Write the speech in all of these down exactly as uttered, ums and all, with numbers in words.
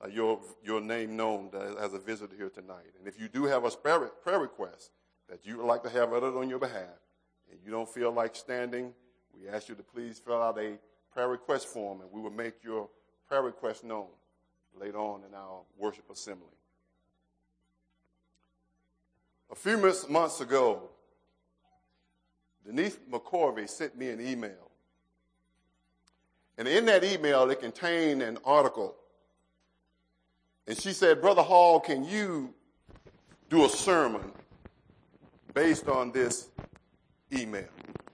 uh, your, your name known as, as a visitor here tonight. And if you do have a prayer, prayer request that you would like to have uttered on your behalf, and you don't feel like standing, we ask you to please fill out a prayer request form, and we will make your prayer request known later on in our worship assembly. A few months ago, Denise McCorvey sent me an email. And in that email, it contained an article. And she said, Brother Hall, can you do a sermon based on this email?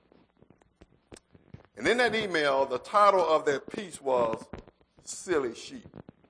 And in that email, the title of that piece was Silly Sheep.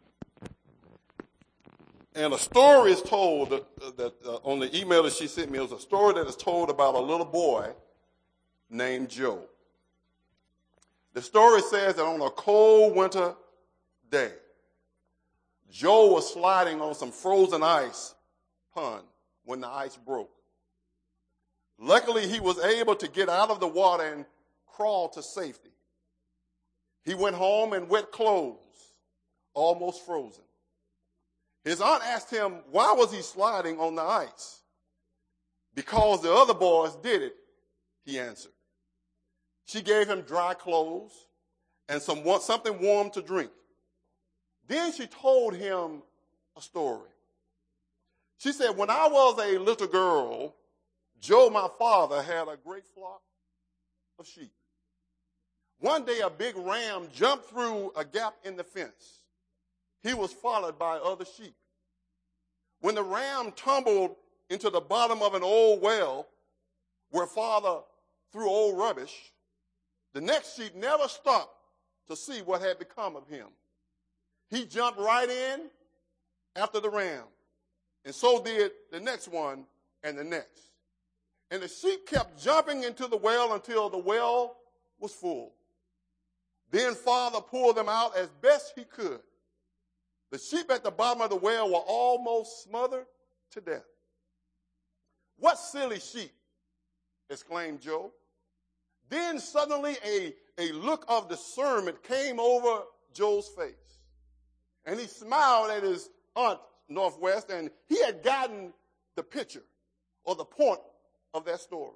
And a story is told that, that uh, on the email that she sent me, it was a story that is told about a little boy named Joe. The story says that on a cold winter day, Joe was sliding on some frozen ice pond when the ice broke. Luckily, he was able to get out of the water and crawl to safety. He went home in wet clothes, almost frozen. His aunt asked him, why was he sliding on the ice? Because the other boys did it, he answered. She gave him dry clothes and some something warm to drink. Then she told him a story. She said, when I was a little girl, Joe, my father, had a great flock of sheep. One day, a big ram jumped through a gap in the fence. He was followed by other sheep. When the ram tumbled into the bottom of an old well where father threw old rubbish, the next sheep never stopped to see what had become of him. He jumped right in after the ram, and so did the next one and the next. And the sheep kept jumping into the well until the well was full. Then father pulled them out as best he could. The sheep at the bottom of the well were almost smothered to death. What silly sheep, exclaimed Joe. Then suddenly a, a look of discernment came over Joe's face. And he smiled at his aunt, Northwest, and he had gotten the picture or the point of that story.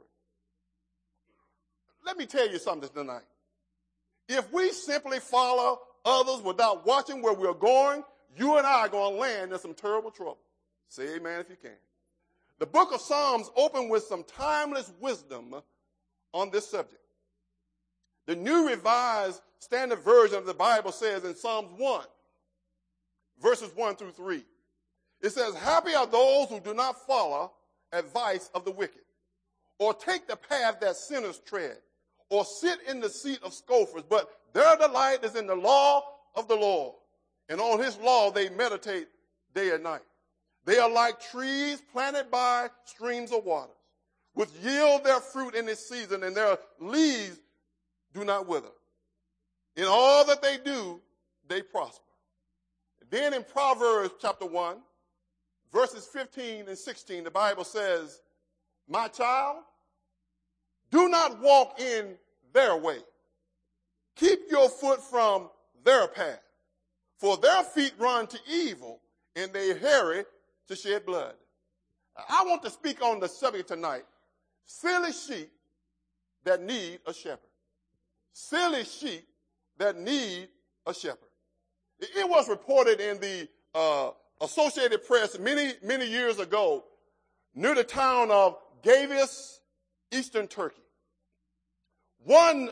Let me tell you something tonight. If we simply follow others without watching where we're going, you and I are going to land in some terrible trouble. Say amen if you can. The book of Psalms opens with some timeless wisdom on this subject. The New Revised Standard Version of the Bible says in Psalms one, verses one through three, it says, happy are those who do not follow advice of the wicked, or take the path that sinners tread, or sit in the seat of scoffers, but their delight is in the law of the Lord, and on his law they meditate day and night. They are like trees planted by streams of water, which yield their fruit in its season, and their leaves do not wither. In all that they do, they prosper. Then in Proverbs chapter one, verses fifteen and sixteen, the Bible says, my child, do not walk in their way. Keep your foot from their path, for their feet run to evil, and they hurry to shed blood. I want to speak on the subject tonight, silly sheep that need a shepherd. Silly sheep that need a shepherd. It was reported in the uh, Associated Press many, many years ago near the town of Gavis, eastern Turkey. One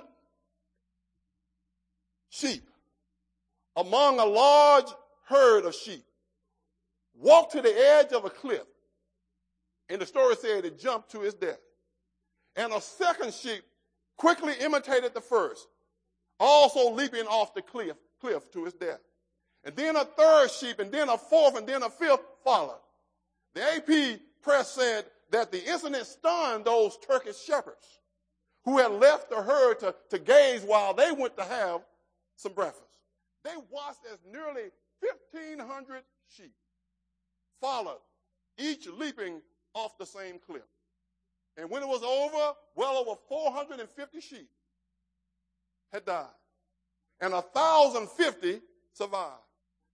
sheep among a large herd of sheep walked to the edge of a cliff, and the story said it jumped to his death. And a second sheep quickly imitated the first, also leaping off the cliff, cliff to his death. And then a third sheep, and then a fourth, and then a fifth followed. The A P press said that the incident stunned those Turkish shepherds who had left the herd to, to gaze while they went to have some breakfast. They watched as nearly fifteen hundred sheep followed, each leaping off the same cliff. And when it was over, well over four hundred fifty sheep had died, and one thousand fifty survived.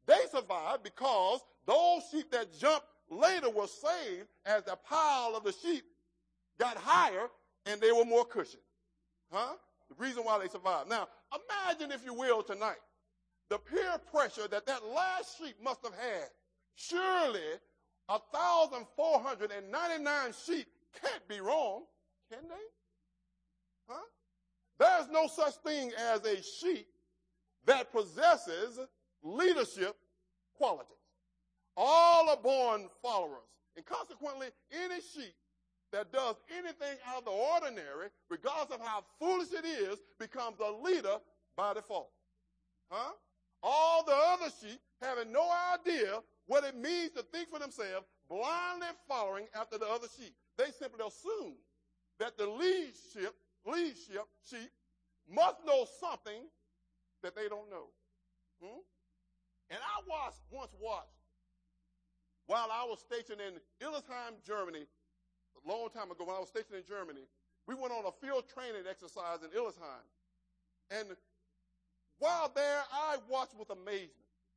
They survived because those sheep that jumped later were saved as the pile of the sheep got higher and they were more cushioned. Huh? The reason why they survived. Now, imagine, if you will, tonight, the peer pressure that that last sheep must have had. Surely, one thousand four hundred ninety-nine sheep can't be wrong, can they? Huh? There's no such thing as a sheep that possesses leadership qualities. All are born followers. And consequently, any sheep that does anything out of the ordinary, regardless of how foolish it is, becomes a leader by default. Huh? All the other sheep, having no idea what it means to think for themselves, blindly following after the other sheep. They simply assume that the lead sheep, lead sheep, sheep must know something that they don't know. Hmm? And I watched, once watched, while I was stationed in Illesheim, Germany, a long time ago when I was stationed in Germany, we went on a field training exercise in Illesheim. And while there, I watched with amazement.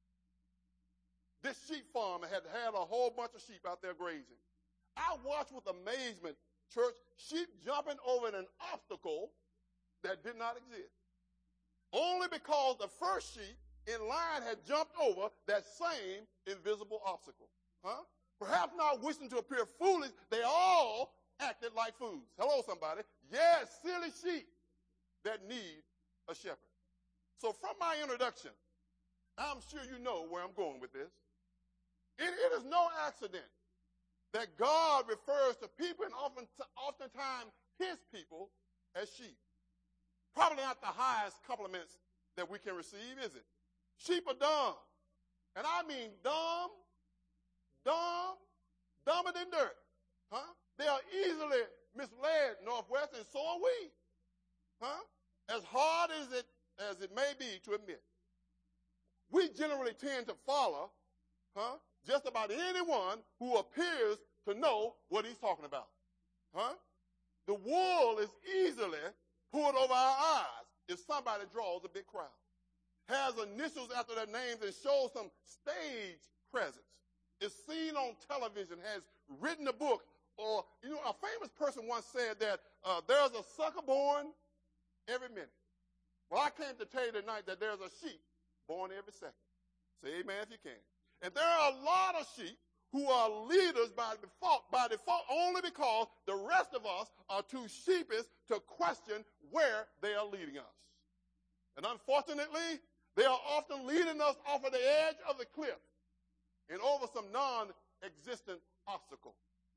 This sheep farm had had a whole bunch of sheep out there grazing. I watched with amazement, church, sheep jumping over an obstacle that did not exist. Only because the first sheep in line had jumped over that same invisible obstacle. Huh? Perhaps not wishing to appear foolish, they all acted like fools. Hello, somebody. Yes, silly sheep that need a shepherd. So from my introduction, I'm sure you know where I'm going with this. It, it is no accident that God refers to people, and often, oftentimes his people, as sheep. Probably not the highest compliments that we can receive, is it? Sheep are dumb. And I mean dumb, dumb, dumber than dirt. Huh? They are easily misled, Northwest, and so are we. Huh? As hard as it, as it may be to admit. We generally tend to follow, huh, just about anyone who appears to know what he's talking about. Huh? The wool is easily pulled over our eyes if somebody draws a big crowd, has initials after their names, and shows some stage presence, is seen on television, has written a book, or, you know, a famous person once said that uh, there's a sucker born every minute. Well, I came to tell you tonight that there's a sheep born every second. Say amen if you can. And there are a lot of sheep who are leaders by default, by default only because the rest of us are too sheepish to question where they are leading us. And unfortunately, they are often leading us off of the edge of the cliff and over some non-existent obstacle.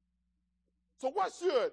So what should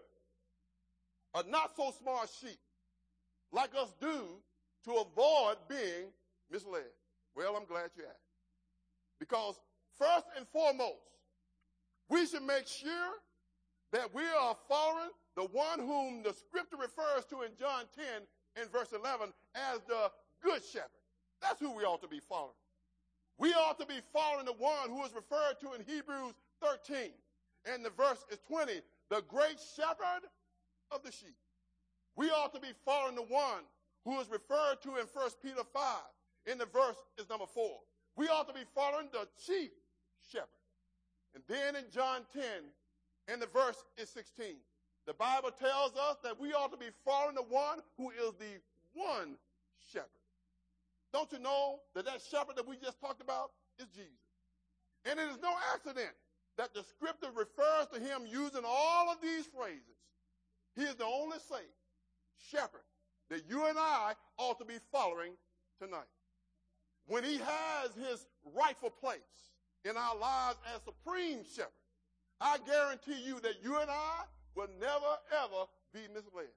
a not-so-smart sheep like us do to avoid being misled? Well, I'm glad you asked. Because first and foremost, we should make sure that we are following the one whom the scripture refers to in John ten and verse eleven as the good shepherd. That's who we ought to be following. We ought to be following the one who is referred to in Hebrews thirteen, and the verse is twenty, the great shepherd of the sheep. We ought to be following the one who is referred to in First Peter five, and the verse is number four. We ought to be following the chief shepherd. And then in John ten, and the verse is sixteen, the Bible tells us that we ought to be following the one who is the one shepherd. Don't you know that that shepherd that we just talked about is Jesus? And it is no accident that the scripture refers to him using all of these phrases. He is the only safe shepherd that you and I ought to be following tonight. When he has his rightful place in our lives as supreme shepherd, I guarantee you that you and I will never, ever be misled.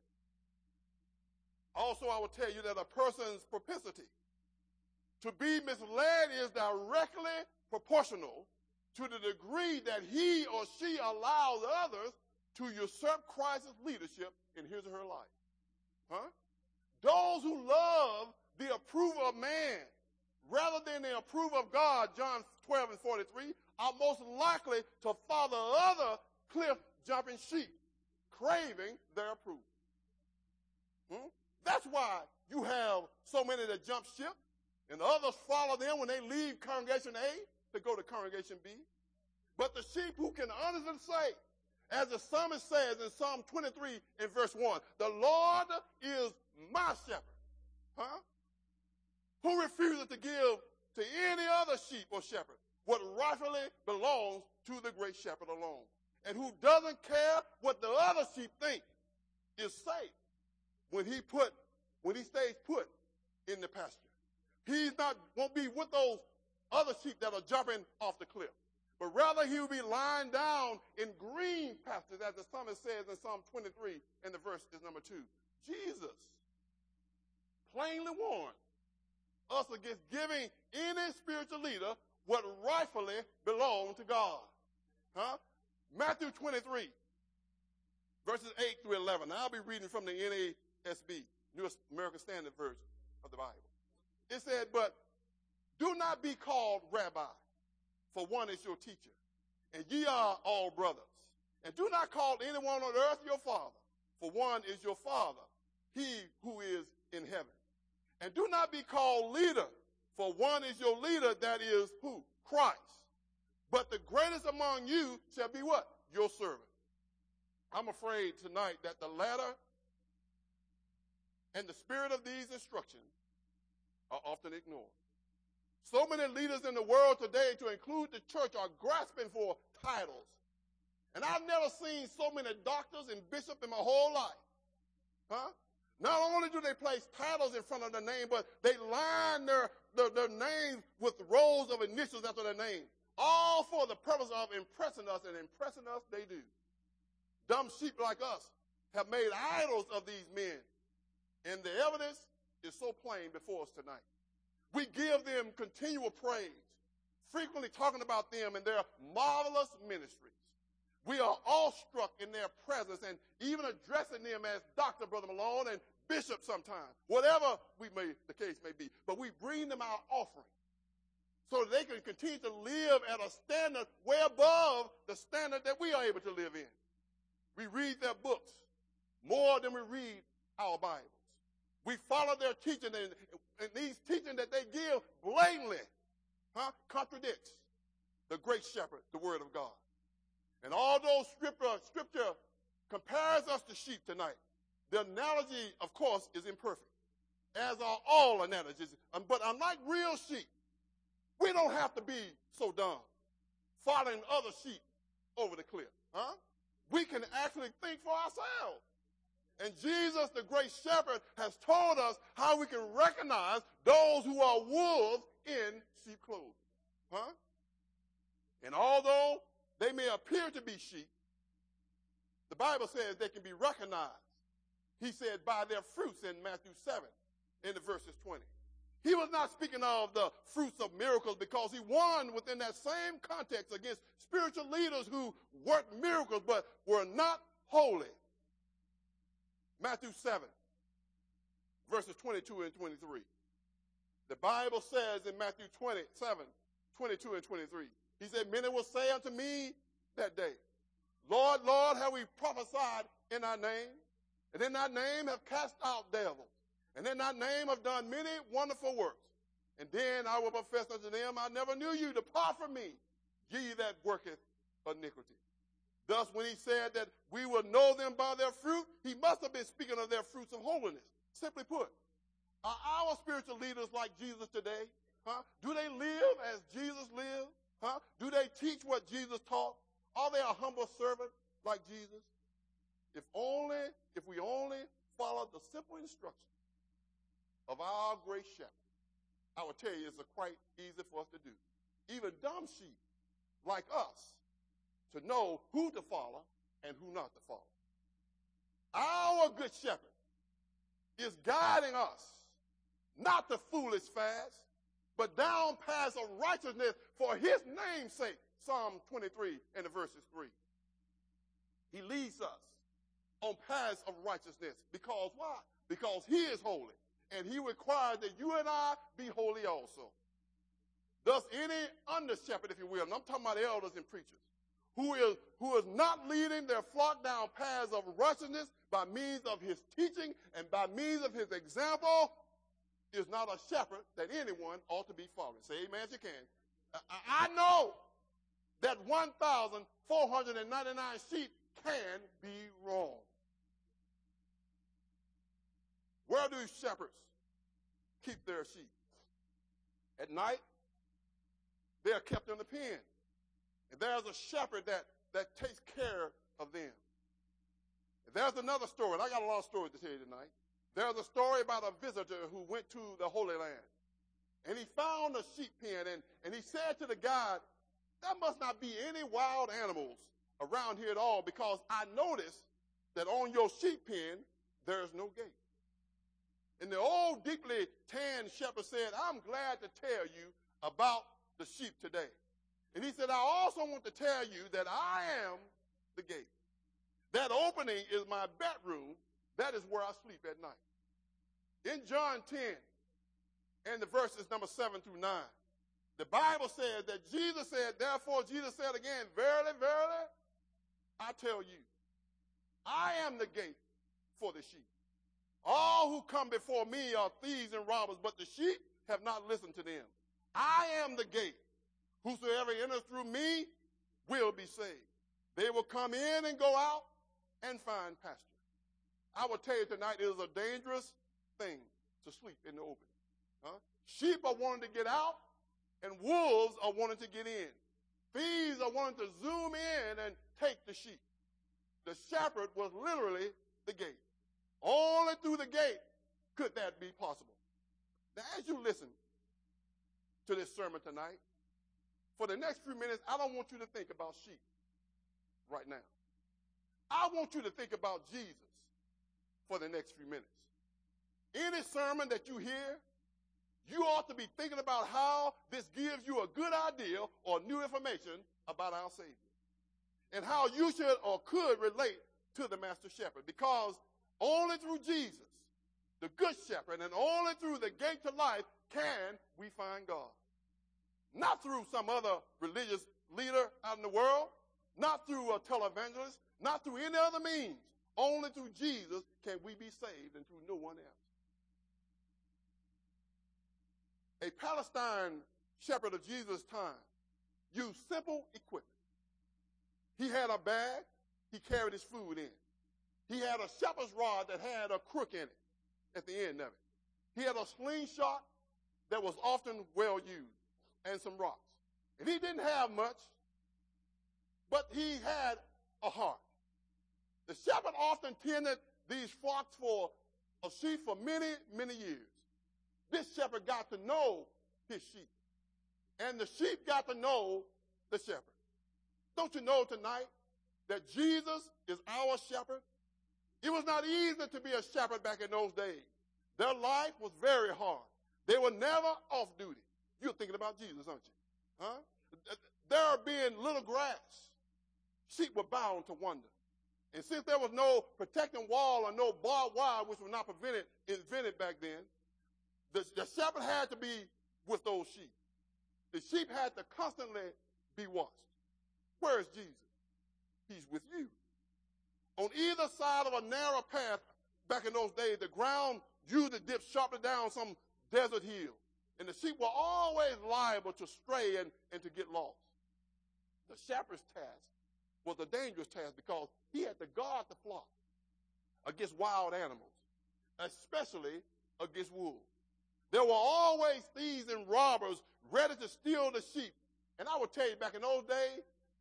Also, I will tell you that a person's propensity to be misled is directly proportional to the degree that he or she allows others to usurp Christ's leadership in his or her life. Huh? Those who love the approval of man rather than the approval of God, John twelve and forty-three, are most likely to follow other cliff-jumping sheep, craving their approval. Hmm? That's why you have so many that jump ship And the others follow them when they leave congregation A to go to congregation B. But the sheep who can honestly say, as the psalmist says in Psalm twenty-three in verse one, the Lord is my shepherd. Huh? Who refuses to give to any other sheep or shepherd what rightfully belongs to the great shepherd alone. And who doesn't care what the other sheep think is safe when he put, when he stays put in the pasture. He's not, won't be with those other sheep that are jumping off the cliff. But rather he will be lying down in green pastures, as the psalmist says in Psalm twenty-three, and the verse is number two. Jesus plainly warned us against giving any spiritual leader what rightfully belongs to God. Huh? Matthew twenty-three, verses eight through eleven. Now I'll be reading from the N A S B, New American Standard Version of the Bible. It said, but do not be called rabbi, for one is your teacher, and ye are all brothers. And do not call anyone on earth your father, for one is your father, he who is in heaven. And do not be called leader, for one is your leader, that is who? Christ. But the greatest among you shall be what? Your servant. I'm afraid tonight that the latter and the spirit of these instructions are often ignored. So many leaders in the world today, to include the church, are grasping for titles. And I've never seen so many doctors and bishops in my whole life. Huh? Not only do they place titles in front of their name, but they line their, their, their names with rows of initials after their name. All for the purpose of impressing us, and impressing us they do. Dumb sheep like us have made idols of these men. And the evidence is so plain before us tonight. We give them continual praise, frequently talking about them and their marvelous ministries. We are awestruck in their presence and even addressing them as Doctor Brother Malone and Bishop sometimes, whatever we may, the case may be. But we bring them our offering so that they can continue to live at a standard way above the standard that we are able to live in. We read their books more than we read our Bibles. We follow their teaching, and, and these teaching that they give blatantly huh, contradicts the great shepherd, the word of God. And although scripture, scripture compares us to sheep tonight, the analogy, of course, is imperfect, as are all analogies. But unlike real sheep, we don't have to be so dumb, following other sheep over the cliff. Huh? We can actually think for ourselves. And Jesus, the great shepherd, has told us how we can recognize those who are wolves in sheep clothing. Huh? And although they may appear to be sheep, the Bible says they can be recognized. He said by their fruits in Matthew seven, in the verses twenty. He was not speaking of the fruits of miracles, because he warned within that same context against spiritual leaders who worked miracles but were not holy. Matthew seven, verses twenty-two and twenty-three. The Bible says in Matthew twenty-seven, twenty-two and twenty-three, he said, many will say unto me that day, Lord, Lord, have we prophesied in thy name? And in thy name have cast out devils. And in thy name have done many wonderful works. And then I will profess unto them, I never knew you. Depart from me, ye that worketh iniquity. Thus, when he said that we will know them by their fruit, he must have been speaking of their fruits of holiness. Simply put, are our spiritual leaders like Jesus today? Huh? Do they live as Jesus lived? Huh? Do they teach what Jesus taught? Are they a humble servant like Jesus? If only, if we only followed the simple instructions of our great shepherd, I will tell you it's quite easy for us to do. Even dumb sheep like us, to know who to follow and who not to follow. Our good shepherd is guiding us, not to foolish fast, but down paths of righteousness for his name's sake. Psalm twenty-three and the verses three. He leads us on paths of righteousness. Because why? Because he is holy. And he requires that you and I be holy also. Thus, any under shepherd, if you will, and I'm talking about elders and preachers, who is, who is not leading their flock down paths of righteousness by means of his teaching and by means of his example, is not a shepherd that anyone ought to be following. Say amen as you can. I, I know that one thousand four hundred ninety-nine sheep can be wrong. Where do shepherds keep their sheep? At night, they are kept in the pen. And there's a shepherd that, that takes care of them. And there's another story, and I got a lot of stories to tell you tonight. There's a story about a visitor who went to the Holy Land. And he found a sheep pen, and, and he said to the guide, there must not be any wild animals around here at all, because I noticed that on your sheep pen, there's no gate. And the old, deeply tanned shepherd said, I'm glad to tell you about the sheep today. And he said, I also want to tell you that I am the gate. That opening is my bedroom. That is where I sleep at night. In John ten, and the verses number seven through nine, the Bible says that Jesus said, therefore Jesus said again, verily, verily, I tell you, I am the gate for the sheep. All who come before me are thieves and robbers, but the sheep have not listened to them. I am the gate. Whosoever enters through me will be saved. They will come in and go out and find pasture. I will tell you tonight, it is a dangerous thing to sleep in the open. Huh? Sheep are wanting to get out, and wolves are wanting to get in. Thieves are wanting to zoom in and take the sheep. The shepherd was literally the gate. Only through the gate could that be possible. Now, as you listen to this sermon tonight, for the next few minutes, I don't want you to think about sheep right now. I want you to think about Jesus for the next few minutes. Any sermon that you hear, you ought to be thinking about how this gives you a good idea or new information about our Savior and how you should or could relate to the Master Shepherd, because only through Jesus, the Good Shepherd, and only through the gate to life can we find God. Not through some other religious leader out in the world, not through a televangelist, not through any other means. Only through Jesus can we be saved, and through no one else. A Palestine shepherd of Jesus' time used simple equipment. He had a bag he carried his food in. He had a shepherd's rod that had a crook in it at the end of it. He had a slingshot that was often well used, and some rocks. And he didn't have much, but he had a heart. The shepherd often tended these flocks for of sheep for many, many years. This shepherd got to know his sheep, and the sheep got to know the shepherd. Don't you know tonight that Jesus is our shepherd? It was not easy to be a shepherd back in those days. Their life was very hard. They were never off duty. You're thinking about Jesus, aren't you? Huh? There being little grass, sheep were bound to wander. And since there was no protecting wall or no barbed wire, which was not prevented, invented back then, the, the shepherd had to be with those sheep. The sheep had to constantly be watched. Where is Jesus? He's with you. On either side of a narrow path, back in those days, the ground usually dipped sharply down some desert hill. And the sheep were always liable to stray and, and to get lost. The shepherd's task was a dangerous task because he had to guard the flock against wild animals, especially against wolves. There were always thieves and robbers ready to steal the sheep. And I will tell you, back in those days,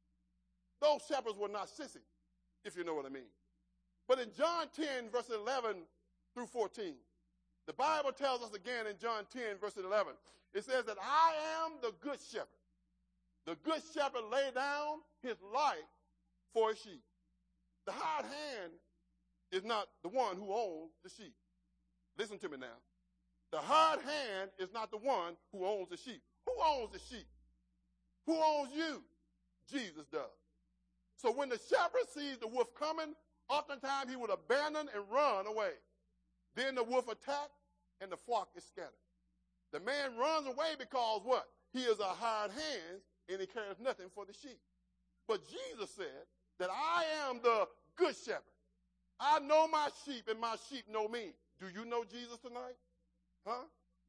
those shepherds were not sissy, if you know what I mean. But in John ten, verses eleven through fourteen, the Bible tells us again in John ten, verse eleven, it says that I am the good shepherd. The good shepherd lay down his life for his sheep. The hired hand is not the one who owns the sheep. Listen to me now. The hired hand is not the one who owns the sheep. Who owns the sheep? Who owns you? Jesus does. So when the shepherd sees the wolf coming, oftentimes he would abandon and run away. Then the wolf attacks, and the flock is scattered. The man runs away because what? He is a hired hand, and he cares nothing for the sheep. But Jesus said that I am the good shepherd. I know my sheep, and my sheep know me. Do you know Jesus tonight? Huh?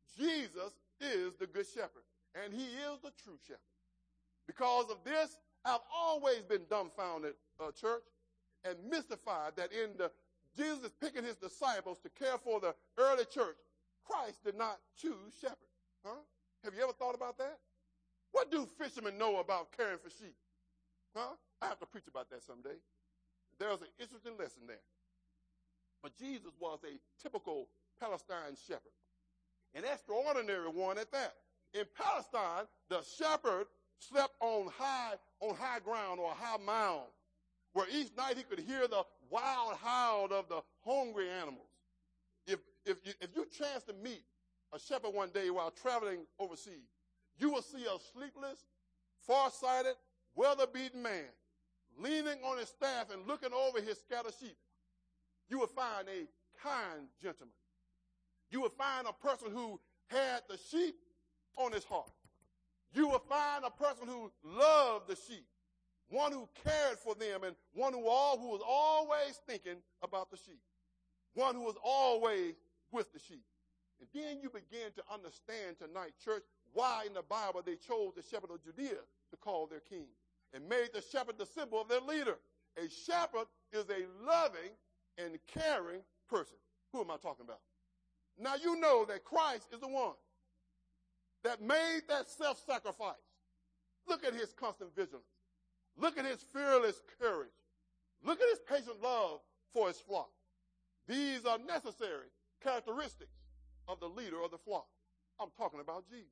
Jesus is the good shepherd, and he is the true shepherd. Because of this, I've always been dumbfounded, uh, church, and mystified that in the Jesus is picking his disciples to care for the early church. Christ did not choose shepherds. Huh? Have you ever thought about that? What do fishermen know about caring for sheep? Huh? I have to preach about that someday. There's an interesting lesson there. But Jesus was a typical Palestine shepherd, an extraordinary one at that. In Palestine, the shepherd slept on high, on high ground or a high mound, where each night he could hear the wild howl of the hungry animals. If, if, you, if you chance to meet a shepherd one day while traveling overseas, you will see a sleepless, far-sighted, weather-beaten man leaning on his staff and looking over his scattered sheep. You will find a kind gentleman. You will find a person who had the sheep on his heart. You will find a person who loved the sheep, one who cared for them, and one who, all, who was always thinking about the sheep, one who was always with the sheep. And then you begin to understand tonight, church, why in the Bible they chose the shepherd of Judea to call their king and made the shepherd the symbol of their leader. A shepherd is a loving and caring person. Who am I talking about? Now you know that Christ is the one that made that self-sacrifice. Look at his constant vigilance. Look at his fearless courage. Look at his patient love for his flock. These are necessary characteristics of the leader of the flock. I'm talking about Jesus.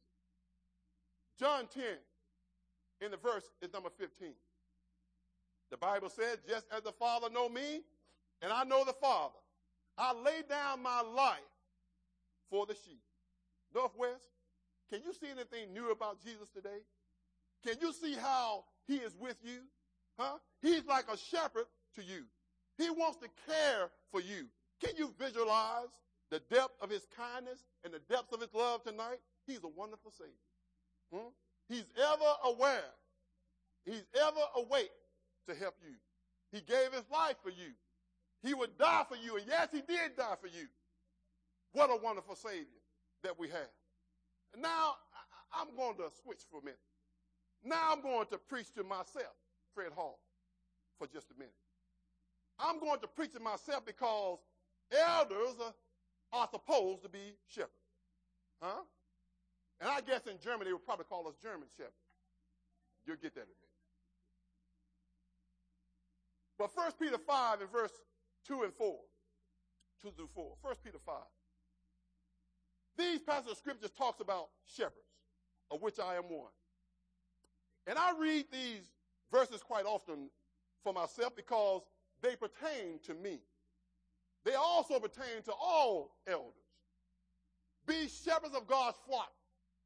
John ten, in the verse, is number fifteen. The Bible says, just as the Father know me, and I know the Father, I lay down my life for the sheep. Northwest, can you see anything new about Jesus today? Can you see how he is with you? Huh? He's like a shepherd to you. He wants to care for you. Can you visualize the depth of his kindness and the depth of his love tonight? He's a wonderful Savior. Hmm? He's ever aware. He's ever awake to help you. He gave his life for you. He would die for you, and yes, he did die for you. What a wonderful Savior that we have. And now, I'm going to switch for a minute. Now I'm going to preach to myself, Fred Hall, for just a minute. I'm going to preach to myself because elders are, are supposed to be shepherds. Huh? And I guess in Germany, they would probably call us German shepherds. You'll get that in a minute. But First Peter five in verse two and four, two through four, First Peter five. These passages of scriptures talks about shepherds, of which I am one. And I read these verses quite often for myself because they pertain to me. They also pertain to all elders. Be shepherds of God's flock,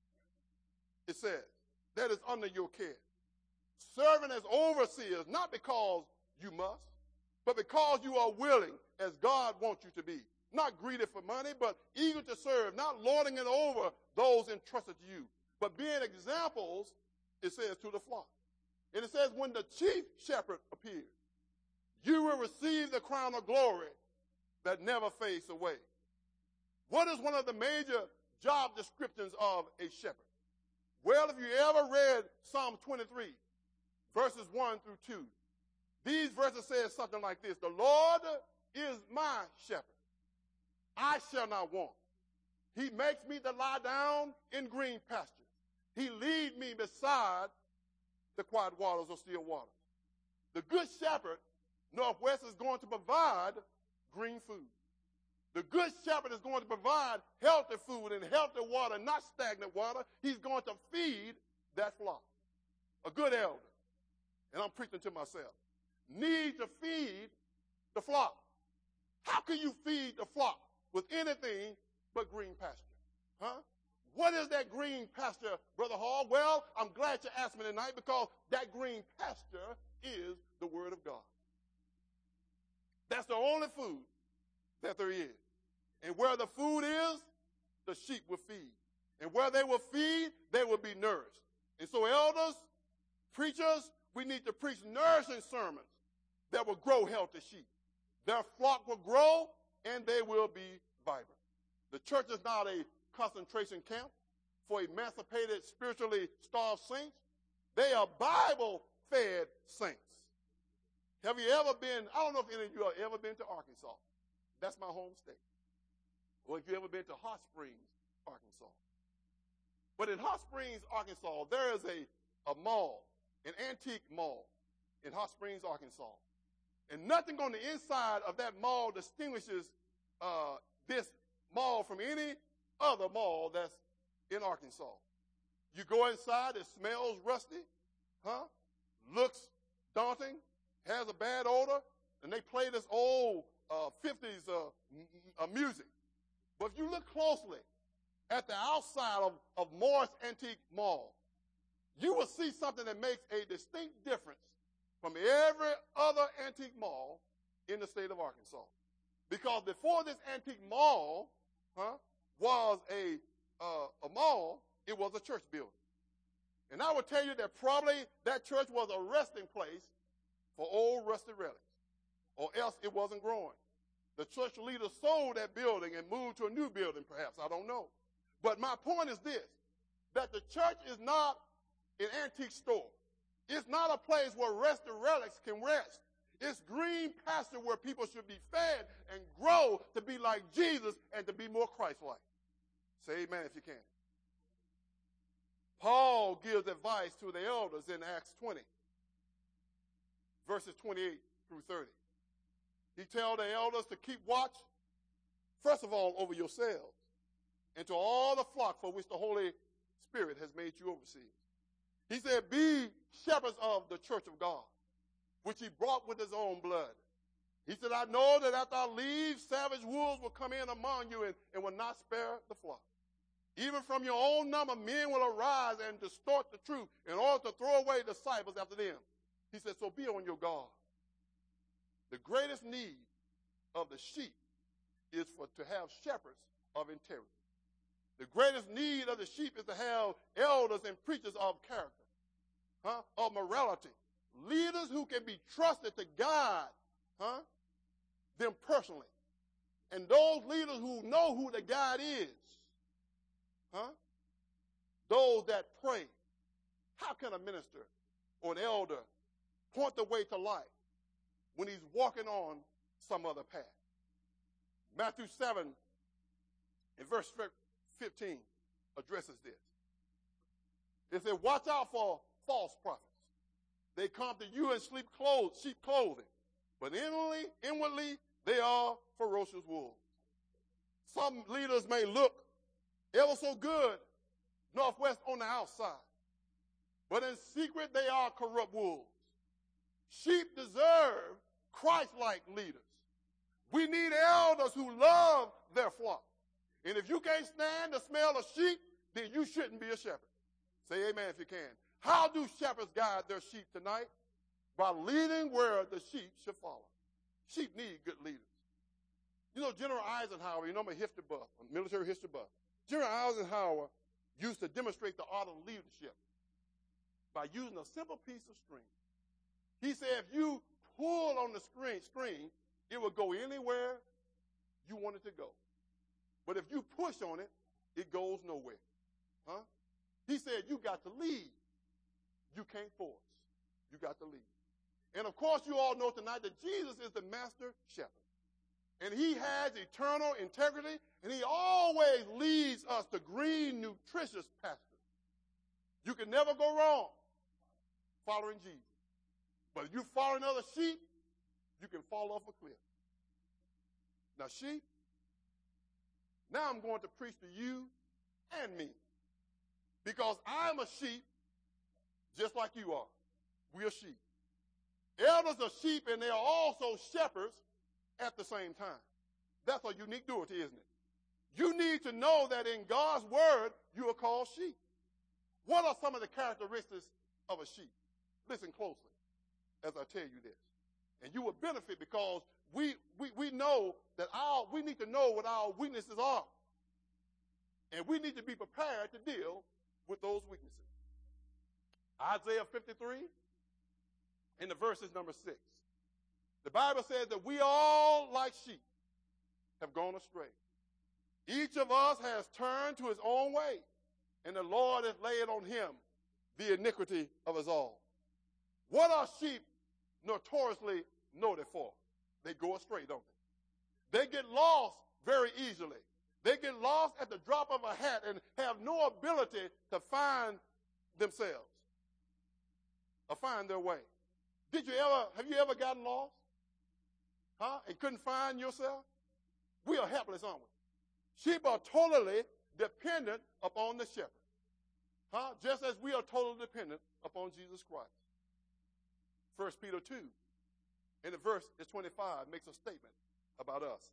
it says, that is under your care. Serving as overseers, not because you must, but because you are willing, as God wants you to be. Not greedy for money, but eager to serve, not lording it over those entrusted to you, but being examples, it says, to the flock. And it says, when the chief shepherd appears, you will receive the crown of glory that never fades away. What is one of the major job descriptions of a shepherd? Well, if you ever read Psalm twenty-three, verses one through two, these verses say something like this: the Lord is my shepherd. I shall not want. He makes me to lie down in green pastures. He leads me beside the quiet waters or still waters. The good shepherd, Northwest, is going to provide green food. The good shepherd is going to provide healthy food and healthy water, not stagnant water. He's going to feed that flock. A good elder, and I'm preaching to myself, need to feed the flock. How can you feed the flock with anything but green pasture? Huh? What is that green pasture, Brother Hall? Well, I'm glad you asked me tonight because that green pasture is the Word of God. That's the only food that there is. And where the food is, the sheep will feed. And where they will feed, they will be nourished. And so elders, preachers, we need to preach nourishing sermons that will grow healthy sheep. Their flock will grow and they will be vibrant. The church is not a concentration camp for emancipated, spiritually starved saints. They are Bible-fed saints. Have you ever been, I don't know if any of you have ever been to Arkansas. That's my home state. Or if you've ever been to Hot Springs, Arkansas. But in Hot Springs, Arkansas, there is a, a mall, an antique mall in Hot Springs, Arkansas. And nothing on the inside of that mall distinguishes uh, this mall from any other mall that's in Arkansas. You go inside, it smells rusty, huh? Looks daunting, has a bad odor, and they play this old uh, fifties uh, m- uh, music. But if you look closely at the outside of, of Morris Antique Mall, you will see something that makes a distinct difference from every other antique mall in the state of Arkansas. Because before this antique mall huh, was a, uh, a mall, it was a church building. And I would tell you that probably that church was a resting place for old rusty relics, or else it wasn't growing. The church leader sold that building and moved to a new building, perhaps. I don't know. But my point is this, that the church is not an antique store. It's not a place where rusty relics can rest. It's green pasture where people should be fed and grow to be like Jesus and to be more Christ-like. Say amen if you can. Paul gives advice to the elders in Acts twenty, verses twenty-eight through thirty. He tells the elders to keep watch, first of all, over yourselves, and to all the flock for which the Holy Spirit has made you overseers. He said, be shepherds of the church of God, which he brought with his own blood. He said, I know that after I leave, savage wolves will come in among you and, and will not spare the flock. Even from your own number, men will arise and distort the truth in order to throw away disciples after them. He said, so be on your guard. The greatest need of the sheep is for to have shepherds of integrity. The greatest need of the sheep is to have elders and preachers of character, huh, of morality, leaders who can be trusted to guide huh, them personally. And those leaders who know who the guide is, huh, those that pray. How can a minister or an elder point the way to life when he's walking on some other path? Matthew seven, in verse fifteen, addresses this. It said, watch out for false prophets. They come to you in sleep clothes, sheep clothing, but inwardly, inwardly, they are ferocious wolves. Some leaders may look ever so good northwest on the outside, but in secret they are corrupt wolves. Sheep deserve Christ-like leaders. We need elders who love their flock. And if you can't stand the smell of sheep, then you shouldn't be a shepherd. Say amen if you can. How do shepherds guide their sheep tonight? By leading where the sheep should follow. Sheep need good leaders. You know, General Eisenhower, you know, I'm a history buff, a military history buff. General Eisenhower used to demonstrate the art of leadership by using a simple piece of string. He said if you pull on the string, string, it will go anywhere you want it to go. But if you push on it, it goes nowhere. Huh? He said you got to lead. You can't force. You got to lead. And of course, you all know tonight that Jesus is the master shepherd. And he has eternal integrity, and he always leads us to green, nutritious pastures. You can never go wrong following Jesus. But if you follow other sheep, you can fall off a cliff. Now, sheep, now I'm going to preach to you and me. Because I'm a sheep just like you are. We're sheep. Elders are sheep, and they are also shepherds at the same time. That's a unique duality, isn't it? You need to know that in God's word, you are called sheep. What are some of the characteristics of a sheep? Listen closely as I tell you this. And you will benefit because we, we, we know that our, we need to know what our weaknesses are. And we need to be prepared to deal with those weaknesses. Isaiah fifty-three, in the verses number six. The Bible says that we all, like sheep, have gone astray. Each of us has turned to his own way, and the Lord has laid on him the iniquity of us all. What are sheep notoriously noted for? They go astray, don't they? They get lost very easily. They get lost at the drop of a hat and have no ability to find themselves or find their way. Did you ever, have you ever gotten lost? Huh? And couldn't find yourself? We are helpless, aren't we? Sheep are totally dependent upon the shepherd. Huh? Just as we are totally dependent upon Jesus Christ. First Peter two, in the verse is twenty-five, makes a statement about us.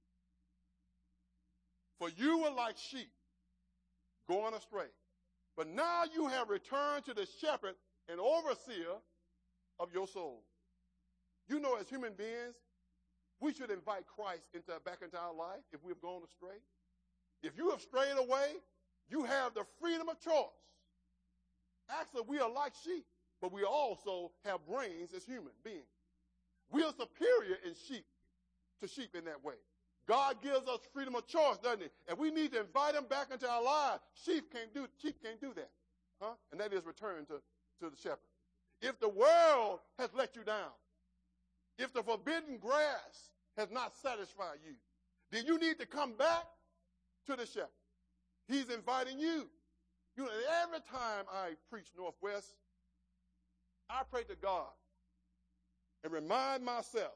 For you were like sheep going astray, but now you have returned to the shepherd and overseer of your soul. You know, as human beings, we should invite Christ into, back into our life if we've gone astray. If you have strayed away, you have the freedom of choice. Actually, we are like sheep, but we also have brains as human beings. We are superior in sheep to sheep in that way. God gives us freedom of choice, doesn't he? And we need to invite him back into our lives. Sheep can't do, sheep can't do that. Huh? And that is return to, to the shepherd. If the world has let you down, if the forbidden grass has not satisfied you, then you need to come back to the shepherd. He's inviting you. You know, every time I preach Northwest, I pray to God and remind myself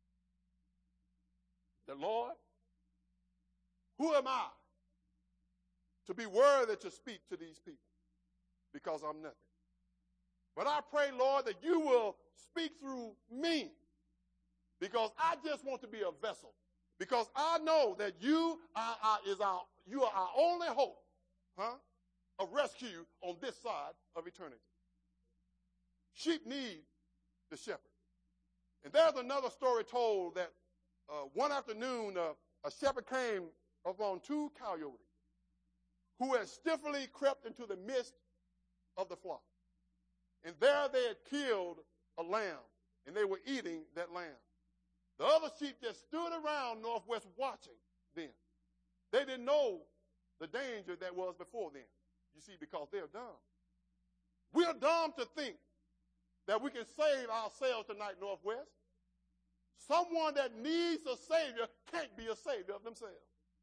that, Lord, who am I to be worthy to speak to these people? Because I'm nothing. But I pray, Lord, that you will speak through me, because I just want to be a vessel. Because I know that you are, are, is our, you are our only hope, huh, of rescue on this side of eternity. Sheep need the shepherd. And there's another story told that uh, one afternoon uh, a shepherd came upon two coyotes who had stiffly crept into the midst of the flock. And there they had killed a lamb, and they were eating that lamb. The other sheep just stood around Northwest watching them. They didn't know the danger that was before them, you see, because they're dumb. We're dumb to think that we can save ourselves tonight, Northwest. Someone that needs a Savior can't be a Savior of themselves.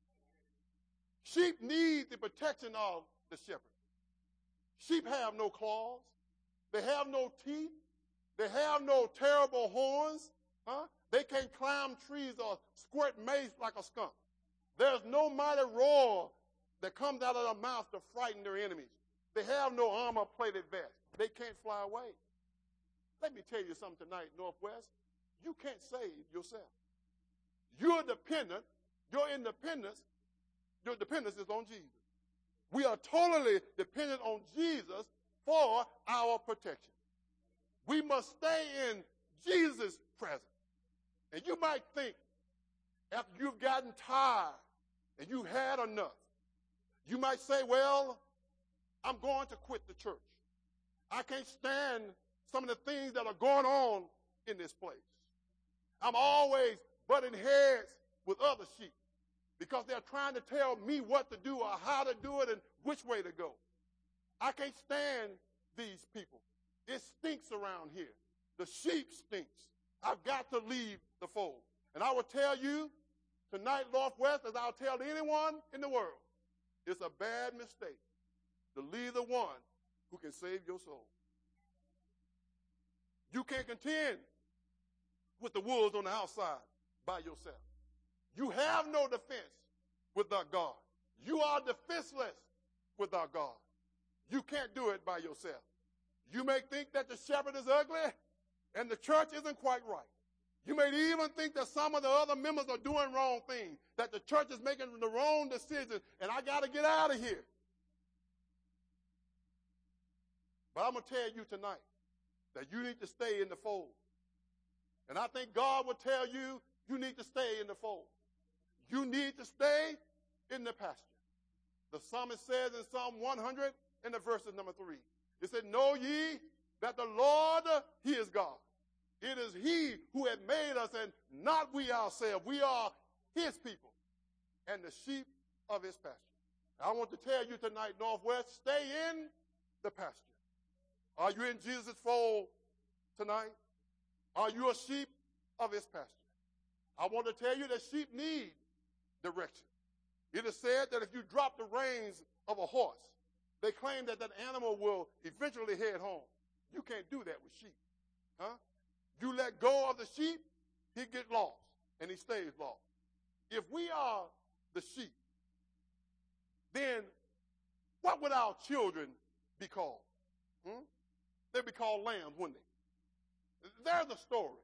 Sheep need the protection of the shepherd. Sheep have no claws. They have no teeth. They have no terrible horns. Huh? They can't climb trees or squirt mace like a skunk. There's no mighty roar that comes out of their mouth to frighten their enemies. They have no armor-plated vest. They can't fly away. Let me tell you something tonight, Northwest. You can't save yourself. You're dependent. Your independence, your dependence is on Jesus. We are totally dependent on Jesus for our protection. We must stay in Jesus' presence. And you might think, after you've gotten tired and you've had enough, you might say, well, I'm going to quit the church. I can't stand some of the things that are going on in this place. I'm always butting heads with other sheep because they're trying to tell me what to do or how to do it and which way to go. I can't stand these people. It stinks around here. The sheep stinks. I've got to leave the fold. And I will tell you tonight, Northwest, as I'll tell anyone in the world, it's a bad mistake to leave the one who can save your soul. You can't contend with the wolves on the outside by yourself. You have no defense without God. You are defenseless without God. You can't do it by yourself. You may think that the shepherd is ugly and the church isn't quite right. You may even think that some of the other members are doing wrong things, that the church is making the wrong decisions, and I got to get out of here. But I'm going to tell you tonight that you need to stay in the fold. And I think God will tell you, you need to stay in the fold. You need to stay in the pasture. The psalmist says in Psalm one hundred, in the verses number three, it said, know ye that the Lord, he is God. It is he who had made us and not we ourselves. We are his people and the sheep of his pasture. I want to tell you tonight, Northwest, stay in the pasture. Are you in Jesus' fold tonight? Are you a sheep of his pasture? I want to tell you that sheep need direction. It is said that if you drop the reins of a horse, they claim that that animal will eventually head home. You can't do that with sheep. Huh? You let go of the sheep, he gets lost, and he stays lost. If we are the sheep, then what would our children be called? Hmm? They'd be called lambs, wouldn't they? There's a story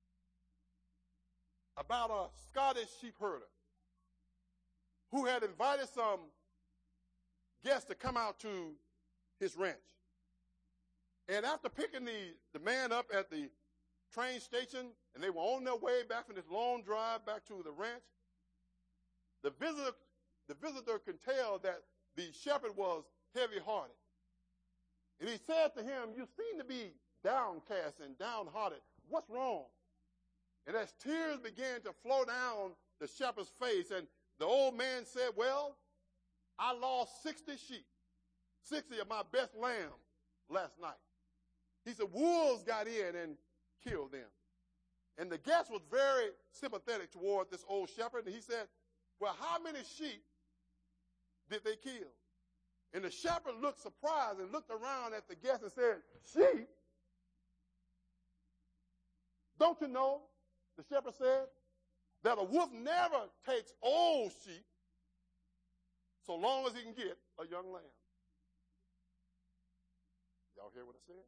about a Scottish sheep herder who had invited some guests to come out to his ranch. And after picking the, the man up at the train station, and they were on their way back from this long drive back to the ranch, the visitor, the visitor could tell that the shepherd was heavy-hearted. And he said to him, "You seem to be downcast and downhearted. What's wrong?" And as tears began to flow down the shepherd's face, and the old man said, "Well, I lost sixty sheep, sixty of my best lambs last night." He said, "Wolves got in and killed them." And the guest was very sympathetic toward this old shepherd. And he said, "Well, how many sheep did they kill?" And the shepherd looked surprised and looked around at the guest and said, "Sheep? Don't you know," the shepherd said, "that a wolf never takes old sheep so long as he can get a young lamb?" Y'all hear what I said?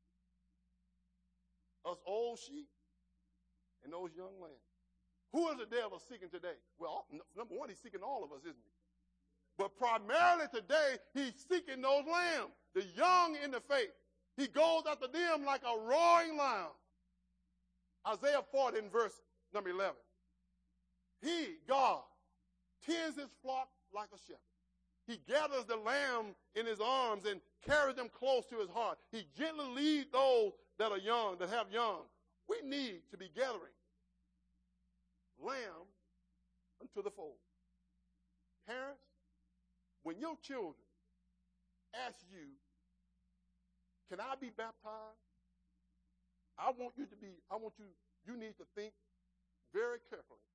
Us old sheep and those young lambs. Who is the devil seeking today? Well, number one, he's seeking all of us, isn't he? But primarily today, he's seeking those lambs, the young in the faith. He goes after them like a roaring lion. Isaiah forty in verse number eleven. He, God, tends his flock like a shepherd. He gathers the lamb in his arms and carries them close to his heart. He gently leads those that are young, that have young. We need to be gathering lamb unto the fold. Parents, when your children ask you, "Can I be baptized?" I want you to be, I want you, you need to think very carefully